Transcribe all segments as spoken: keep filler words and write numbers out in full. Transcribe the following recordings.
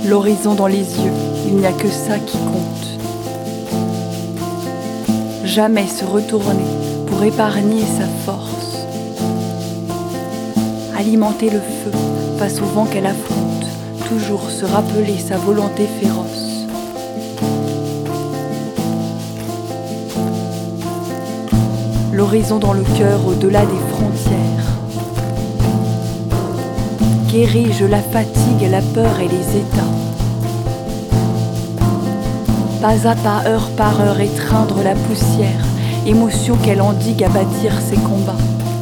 L'horizon dans les yeux, il n'y a que ça qui compte. Jamais se retourner pour épargner sa force. Alimenter le feu face au vent qu'elle affronte, toujours se rappeler sa volonté féroce. L'horizon dans le cœur au-delà des frontières. Qu'érige la fatigue, la peur et les états. Pas à pas, heure par heure, étreindre la poussière, émotion qu'elle endigue à bâtir ses combats.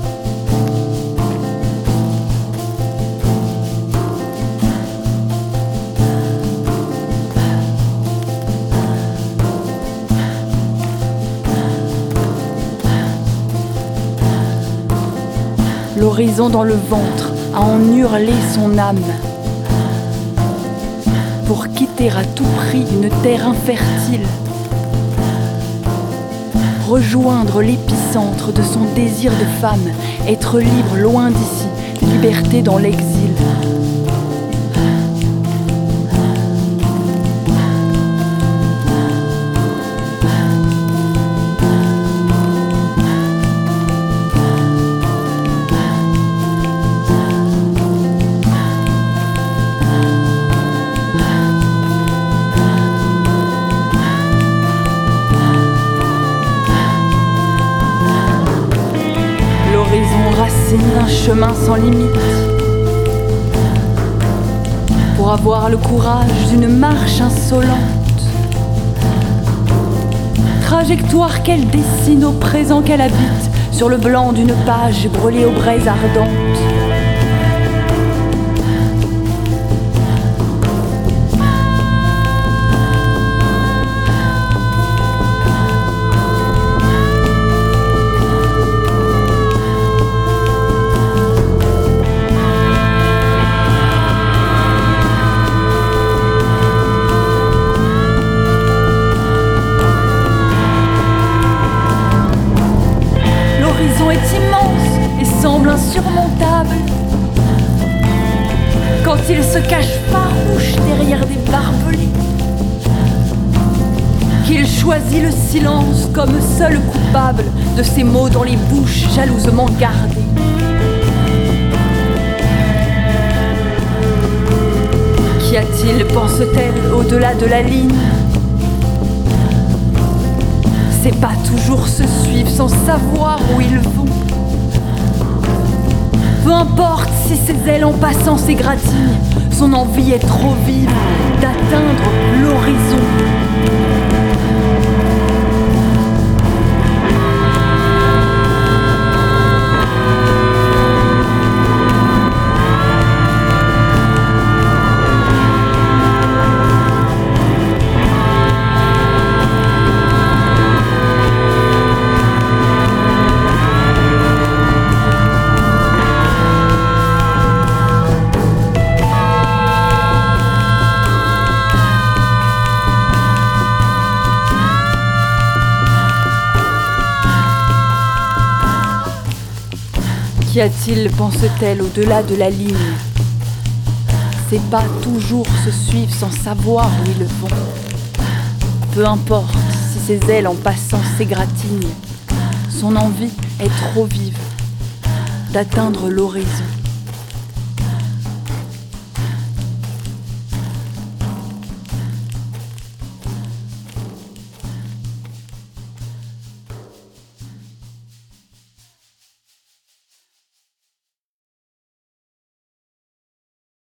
L'horizon dans le ventre, à en hurler son âme, pour quitter à tout prix une terre infertile, rejoindre l'épicentre de son désir de femme, être libre loin d'ici, liberté dans l'exil. Racine d'un chemin sans limite, pour avoir le courage d'une marche insolente, trajectoire qu'elle dessine au présent qu'elle habite, sur le blanc d'une page brûlée aux braises ardentes. Est immense et semble insurmontable quand il se cache farouche derrière des barbelés, qu'il choisit le silence comme seul coupable de ces mots dans les bouches jalousement gardées. Qu'y a-t-il, pense-t-elle, au-delà de la ligne? C'est pas toujours se suivre sans savoir où ils vont. Peu importe si ses ailes en passant s'égratignent, son envie est trop vive d'atteindre l'horizon. Qu'y a-t-il, pense-t-elle, au-delà de la ligne? C'est pas toujours se suivre sans savoir où ils vont. Peu importe si ses ailes en passant s'égratignent, son envie est trop vive d'atteindre l'horizon.